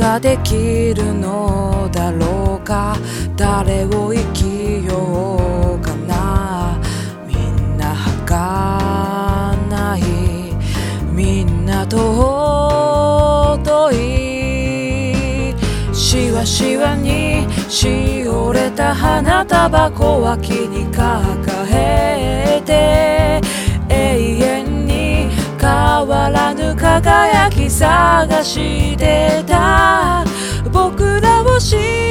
ができるのだろうか。誰を生きようかな。みんな儚い、みんな尊い。しわしわにしおれた花束小脇に抱えて、永遠に変わらぬ輝き探してた。僕らを知